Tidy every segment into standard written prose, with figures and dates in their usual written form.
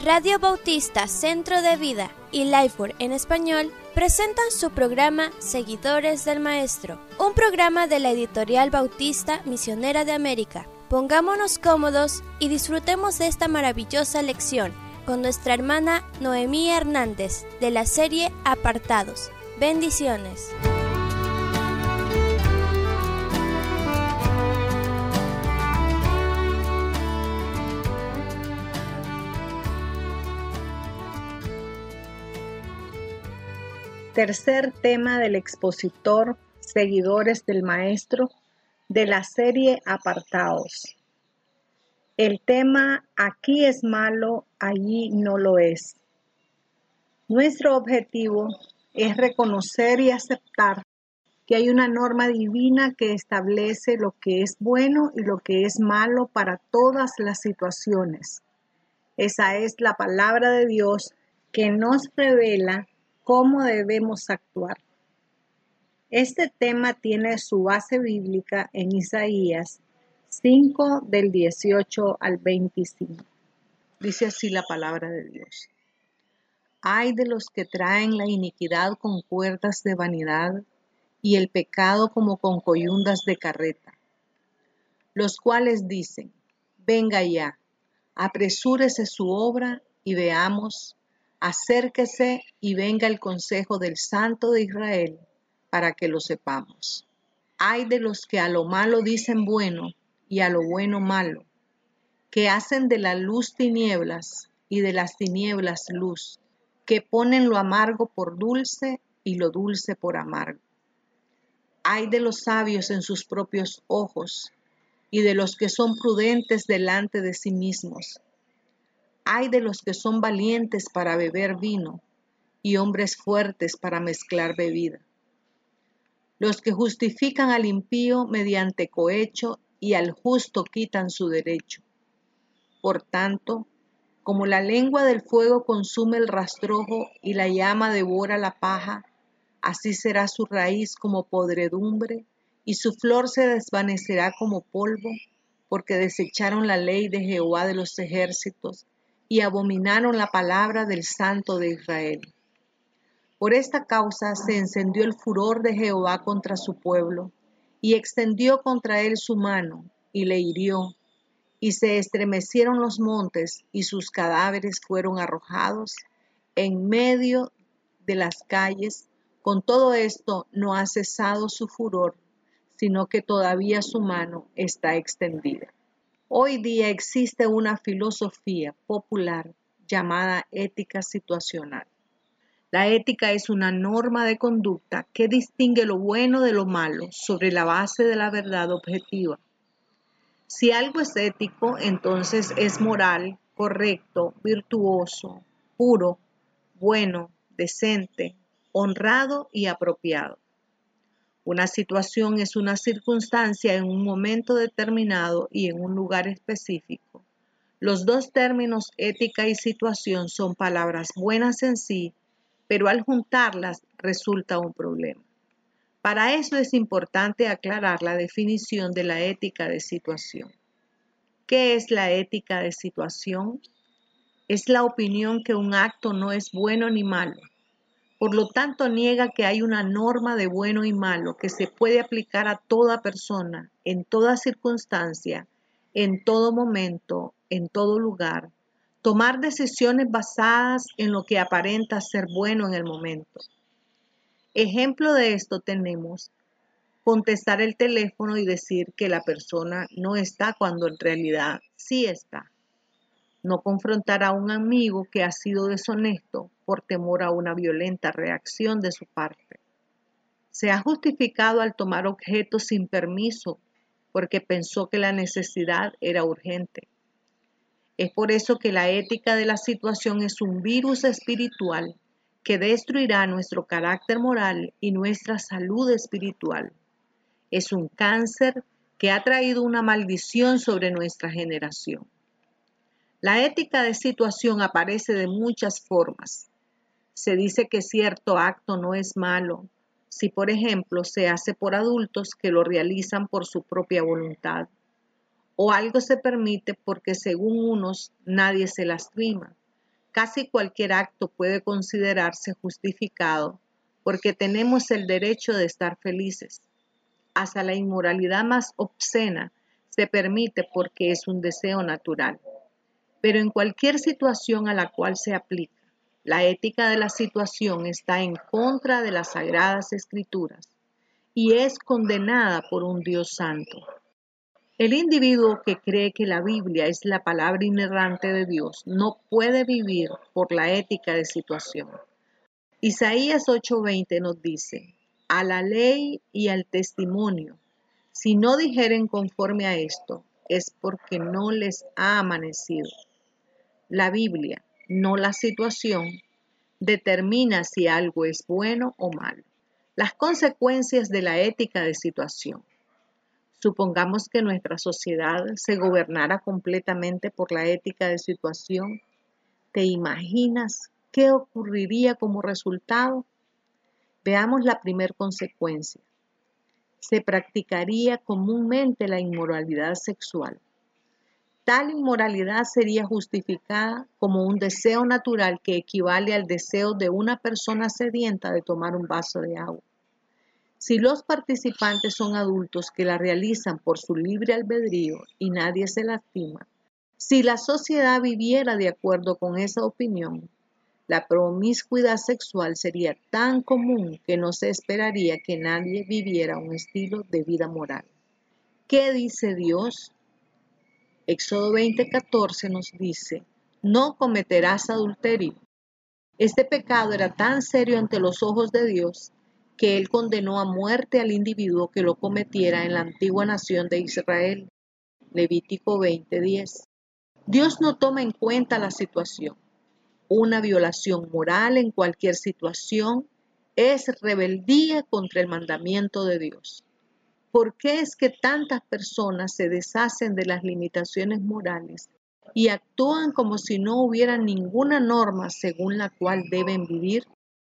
Radio Bautista Centro de Vida y Lifeword en español presentan su programa Seguidores del Maestro, un programa de la editorial Bautista Misionera de América. Pongámonos cómodos y disfrutemos de esta maravillosa lección con nuestra hermana Noemí Hernández de la serie Apartados. Bendiciones. Tercer tema del expositor Seguidores del Maestro de la serie Apartados. El tema aquí es malo, allí no lo es. Nuestro objetivo es reconocer y aceptar que hay una norma divina que establece lo que es bueno y lo que es malo para todas las situaciones. Esa es la palabra de Dios que nos revela cómo debemos actuar. Este tema tiene su base bíblica en Isaías 5 del 18 al 25. Dice así la palabra de Dios. Ay de los que traen la iniquidad con cuerdas de vanidad y el pecado como con coyundas de carreta, los cuales dicen, venga ya, apresúrese su obra y veamos, acérquese y venga el consejo del Santo de Israel para que lo sepamos. Ay de los que a lo malo dicen bueno y a lo bueno malo, que hacen de la luz tinieblas y de las tinieblas luz, que ponen lo amargo por dulce y lo dulce por amargo. Ay de los sabios en sus propios ojos y de los que son prudentes delante de sí mismos. Ay de los que son valientes para beber vino y hombres fuertes para mezclar bebida. Los que justifican al impío mediante cohecho y al justo quitan su derecho. Por tanto, como la lengua del fuego consume el rastrojo y la llama devora la paja, así será su raíz como podredumbre y su flor se desvanecerá como polvo, porque desecharon la ley de Jehová de los ejércitos y abominaron la palabra del Santo de Israel. Por esta causa se encendió el furor de Jehová contra su pueblo, y extendió contra él su mano, y le hirió, y se estremecieron los montes, y sus cadáveres fueron arrojados en medio de las calles. Con todo esto no ha cesado su furor, sino que todavía su mano está extendida. Hoy día existe una filosofía popular llamada ética situacional. La ética es una norma de conducta que distingue lo bueno de lo malo sobre la base de la verdad objetiva. Si algo es ético, entonces es moral, correcto, virtuoso, puro, bueno, decente, honrado y apropiado. Una situación es una circunstancia en un momento determinado y en un lugar específico. Los dos términos ética y situación son palabras buenas en sí, pero al juntarlas resulta un problema. Para eso es importante aclarar la definición de la ética de situación. ¿Qué es la ética de situación? Es la opinión que un acto no es bueno ni malo. Por lo tanto, niega que hay una norma de bueno y malo que se puede aplicar a toda persona, en toda circunstancia, en todo momento, en todo lugar. Tomar decisiones basadas en lo que aparenta ser bueno en el momento. Ejemplo de esto tenemos contestar el teléfono y decir que la persona no está cuando en realidad sí está. No confrontar a un amigo que ha sido deshonesto por temor a una violenta reacción de su parte. Se ha justificado al tomar objetos sin permiso porque pensó que la necesidad era urgente. Es por eso que la ética de la situación es un virus espiritual que destruirá nuestro carácter moral y nuestra salud espiritual. Es un cáncer que ha traído una maldición sobre nuestra generación. La ética de situación aparece de muchas formas. Se dice que cierto acto no es malo si, por ejemplo, se hace por adultos que lo realizan por su propia voluntad. O algo se permite porque según unos nadie se lastima, Casi cualquier acto puede considerarse justificado porque tenemos el derecho de estar felices. Hasta la inmoralidad más obscena se permite porque es un deseo natural. Pero en cualquier situación a la cual se aplica, la ética de la situación está en contra de las Sagradas Escrituras y es condenada por un Dios santo. El individuo que cree que la Biblia es la palabra inerrante de Dios no puede vivir por la ética de situación. Isaías 8:20 nos dice: a la ley y al testimonio, si no dijeren conforme a esto, es porque no les ha amanecido. La Biblia, no la situación, determina si algo es bueno o malo. Las consecuencias de la ética de situación. Supongamos que nuestra sociedad se gobernara completamente por la ética de situación. ¿Te imaginas qué ocurriría como resultado? Veamos la primera consecuencia. Se practicaría comúnmente la inmoralidad sexual. Tal inmoralidad sería justificada como un deseo natural que equivale al deseo de una persona sedienta de tomar un vaso de agua. Si los participantes son adultos que la realizan por su libre albedrío y nadie se lastima, si la sociedad viviera de acuerdo con esa opinión, la promiscuidad sexual sería tan común que no se esperaría que nadie viviera un estilo de vida moral. ¿Qué dice Dios? Éxodo 20:14 nos dice: no cometerás adulterio. Este pecado era tan serio ante los ojos de Dios que Él condenó a muerte al individuo que lo cometiera en la antigua nación de Israel. Levítico 20:10. Dios no toma en cuenta la situación. Una violación moral en cualquier situación es rebeldía contra el mandamiento de Dios. ¿Por qué es que tantas personas se deshacen de las limitaciones morales y actúan como si no hubiera ninguna norma según la cual deben vivir?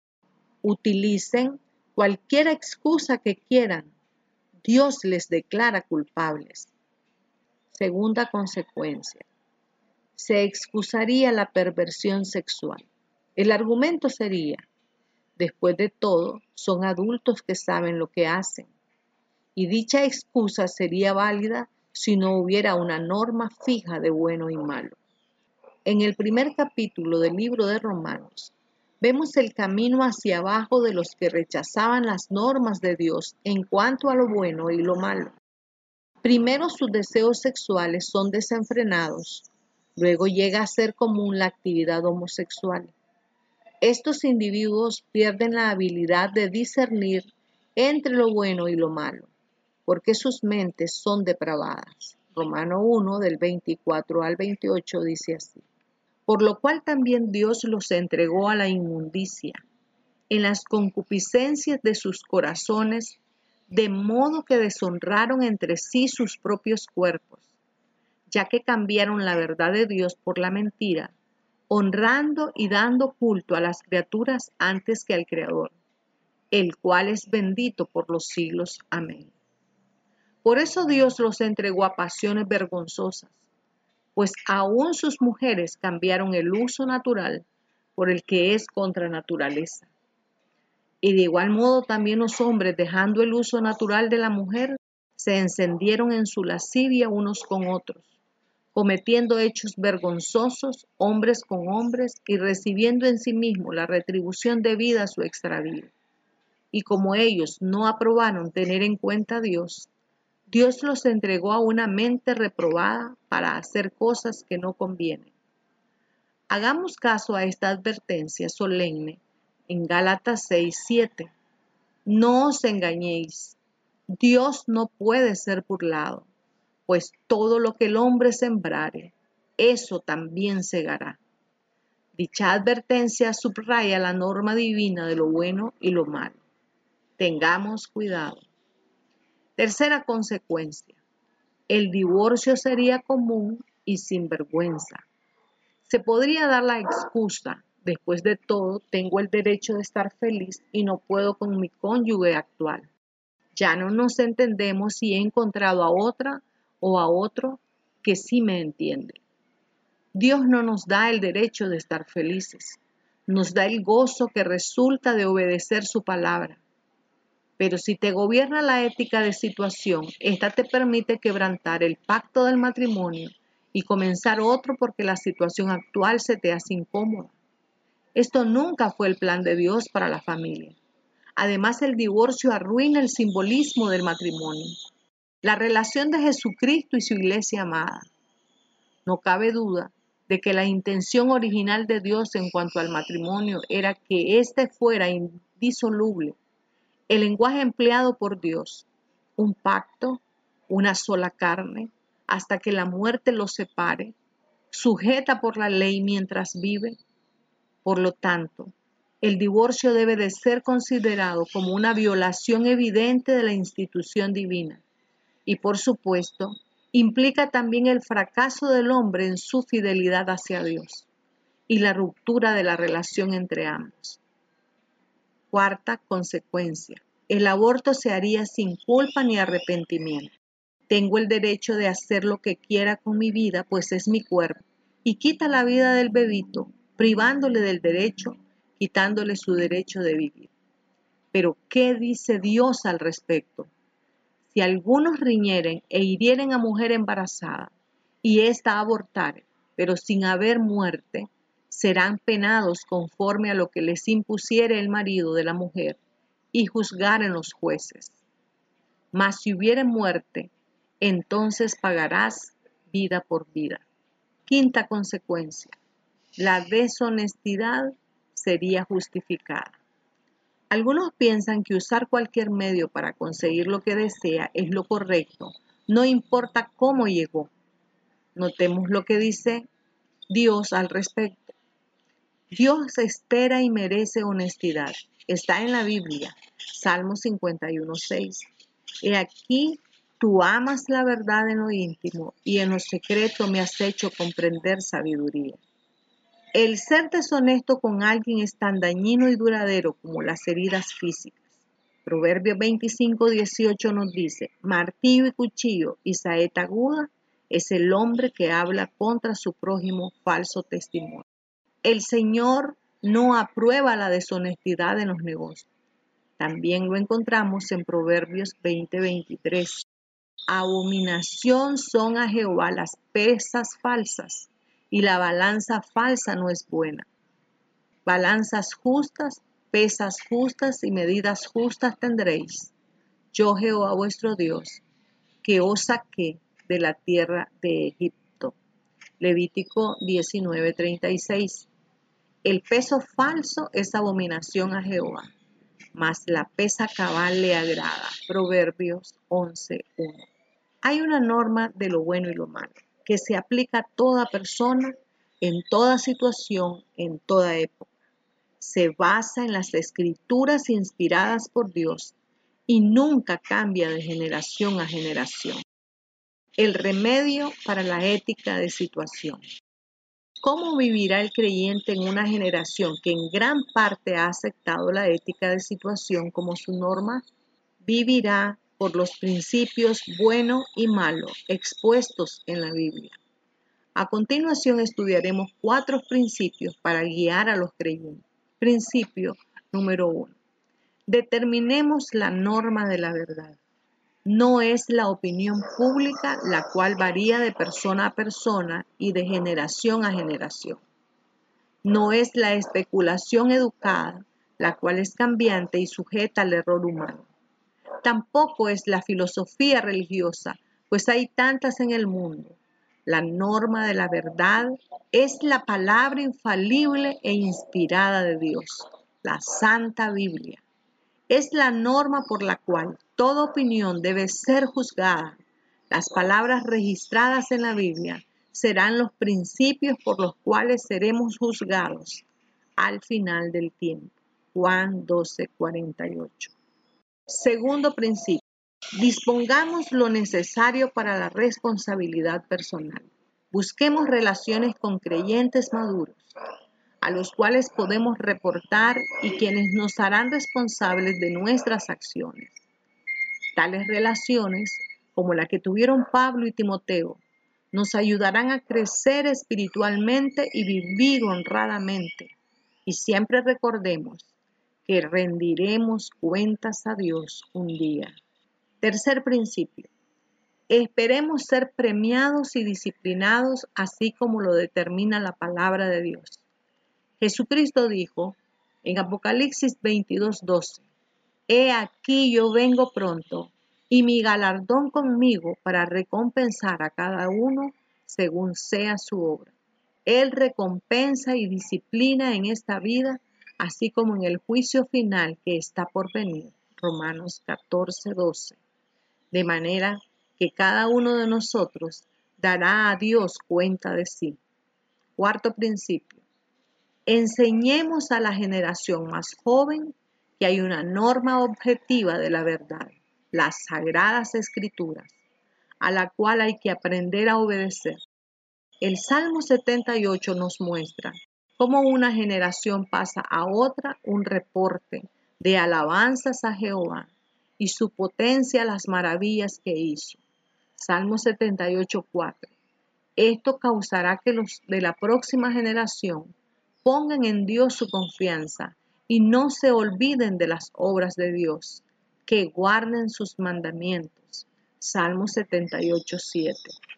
Utilicen cualquier excusa que quieran. Dios les declara culpables. Segunda consecuencia. Se excusaría la perversión sexual. El argumento sería: después de todo, son adultos que saben lo que hacen. Y dicha excusa sería válida si no hubiera una norma fija de bueno y malo. En el primer capítulo del libro de Romanos, vemos el camino hacia abajo de los que rechazaban las normas de Dios en cuanto a lo bueno y lo malo. Primero, sus deseos sexuales son desenfrenados, luego llega a ser común la actividad homosexual. Estos individuos pierden la habilidad de discernir entre lo bueno y lo malo, porque sus mentes son depravadas. Romano 1, del 24 al 28 dice así: por lo cual también Dios los entregó a la inmundicia, en las concupiscencias de sus corazones, de modo que deshonraron entre sí sus propios cuerpos, ya que cambiaron la verdad de Dios por la mentira, honrando y dando culto a las criaturas antes que al Creador, el cual es bendito por los siglos. Amén. Por eso Dios los entregó a pasiones vergonzosas, pues aún sus mujeres cambiaron el uso natural por el que es contra naturaleza. Y de igual modo también los hombres, dejando el uso natural de la mujer, se encendieron en su lascivia unos con otros, cometiendo hechos vergonzosos hombres con hombres y recibiendo en sí mismos la retribución debida a su extravío. Y como ellos no aprobaron tener en cuenta a Dios, Dios los entregó a una mente reprobada para hacer cosas que no convienen. Hagamos caso a esta advertencia solemne en Gálatas 6:7. No os engañéis, Dios no puede ser burlado, pues todo lo que el hombre sembrare, eso también segará. Dicha advertencia subraya la norma divina de lo bueno y lo malo. Tengamos cuidado. Tercera consecuencia. El divorcio sería común y sin vergüenza. Se podría dar la excusa: después de todo, tengo el derecho de estar feliz y no puedo con mi cónyuge actual. Ya no nos entendemos y he encontrado a otra o a otro que sí me entiende. Dios no nos da el derecho de estar felices, nos da el gozo que resulta de obedecer su palabra. Pero si te gobierna la ética de situación, esta te permite quebrantar el pacto del matrimonio y comenzar otro porque la situación actual se te hace incómoda. Esto nunca fue el plan de Dios para la familia. Además, el divorcio arruina el simbolismo del matrimonio, la relación de Jesucristo y su iglesia amada. No cabe duda de que la intención original de Dios en cuanto al matrimonio era que éste fuera indisoluble. El lenguaje empleado por Dios, un pacto, una sola carne, hasta que la muerte los separe, sujeta por la ley mientras vive. Por lo tanto, el divorcio debe de ser considerado como una violación evidente de la institución divina y, por supuesto, implica también el fracaso del hombre en su fidelidad hacia Dios y la ruptura de la relación entre ambos. Cuarta consecuencia. El aborto se haría sin culpa ni arrepentimiento. Tengo el derecho de hacer lo que quiera con mi vida, pues es mi cuerpo, y quita la vida del bebito, privándole del derecho, quitándole su derecho de vivir. Pero, ¿qué dice Dios al respecto? Si algunos riñeren e hirieren a mujer embarazada, y ésta abortare, pero sin haber muerte, serán penados conforme a lo que les impusiere el marido de la mujer, y juzgaren los jueces. Mas si hubiere muerte, entonces pagarás vida por vida. Quinta consecuencia. La deshonestidad sería justificada. Algunos piensan que usar cualquier medio para conseguir lo que desea es lo correcto, no importa cómo llegó. Notemos lo que dice Dios al respecto. Dios espera y merece honestidad. Está en la Biblia, Salmo 51:6. He aquí, tú amas la verdad en lo íntimo y en lo secreto me has hecho comprender sabiduría. El ser deshonesto con alguien es tan dañino y duradero como las heridas físicas. Proverbios 25:18 nos dice, martillo y cuchillo y saeta aguda es el hombre que habla contra su prójimo falso testimonio. El Señor no aprueba la deshonestidad en los negocios. También lo encontramos en Proverbios 20:23. Abominación son a Jehová las pesas falsas, y la balanza falsa no es buena. Balanzas justas, pesas justas y medidas justas tendréis. Yo Jehová vuestro Dios, que os saqué de la tierra de Egipto. Levítico 19:36. El peso falso es abominación a Jehová, mas la pesa cabal le agrada. Proverbios 11:1. Hay una norma de lo bueno y lo malo, que se aplica a toda persona, en toda situación, en toda época. Se basa en las escrituras inspiradas por Dios y nunca cambia de generación a generación. El remedio para la ética de situación. ¿Cómo vivirá el creyente en una generación que en gran parte ha aceptado la ética de situación como su norma? Vivirá por los principios bueno y malo expuestos en la Biblia. A continuación estudiaremos 4 principios para guiar a los creyentes. Principio número 1. Determinemos la norma de la verdad. No es la opinión pública la cual varía de persona a persona y de generación a generación. No es la especulación educada la cual es cambiante y sujeta al error humano. Tampoco es la filosofía religiosa, pues hay tantas en el mundo. La norma de la verdad es la palabra infalible e inspirada de Dios, la Santa Biblia. Es la norma por la cual toda opinión debe ser juzgada. Las palabras registradas en la Biblia serán los principios por los cuales seremos juzgados al final del tiempo. Juan 12:48. Segundo principio. Dispongamos lo necesario para la responsabilidad personal. Busquemos relaciones con creyentes maduros, a los cuales podemos reportar y quienes nos harán responsables de nuestras acciones. Tales relaciones, como la que tuvieron Pablo y Timoteo, nos ayudarán a crecer espiritualmente y vivir honradamente. Y siempre recordemos que rendiremos cuentas a Dios un día. Tercer principio. Esperemos ser premiados y disciplinados así como lo determina la palabra de Dios. Jesucristo dijo en Apocalipsis 22:12, He aquí yo vengo pronto, y mi galardón conmigo para recompensar a cada uno según sea su obra. Él recompensa y disciplina en esta vida, así como en el juicio final que está por venir. Romanos 14:12. De manera que cada uno de nosotros dará a Dios cuenta de sí. Cuarto principio. Enseñemos a la generación más joven que hay una norma objetiva de la verdad, las Sagradas Escrituras, a la cual hay que aprender a obedecer. El Salmo 78 nos muestra cómo una generación pasa a otra un reporte de alabanzas a Jehová y su potencia, las maravillas que hizo. Salmo 78:4. Esto causará que los de la próxima generación pongan en Dios su confianza y no se olviden de las obras de Dios, que guarden sus mandamientos. Salmo 78:7.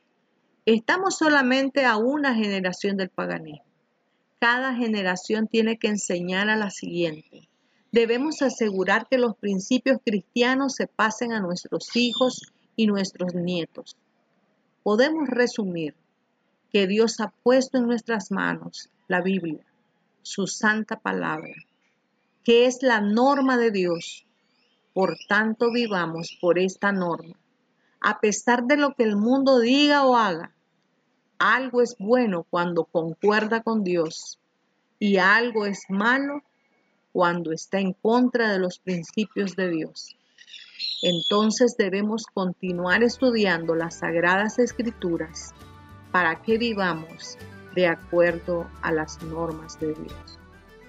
Estamos solamente a una generación del paganismo. Cada generación tiene que enseñar a la siguiente. Debemos asegurar que los principios cristianos se pasen a nuestros hijos y nuestros nietos. Podemos resumir que Dios ha puesto en nuestras manos la Biblia, su santa palabra, que es la norma de Dios. Por tanto, vivamos por esta norma. A pesar de lo que el mundo diga o haga, algo es bueno cuando concuerda con Dios y algo es malo cuando está en contra de los principios de Dios. Entonces debemos continuar estudiando las Sagradas Escrituras para que vivamos de acuerdo a las normas de Dios.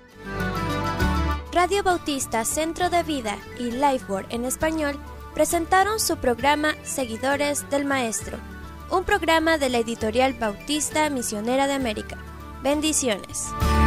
Radio Bautista Centro de Vida y Lifeword en español presentaron su programa Seguidores del Maestro, un programa de la editorial Bautista Misionera de América. Bendiciones.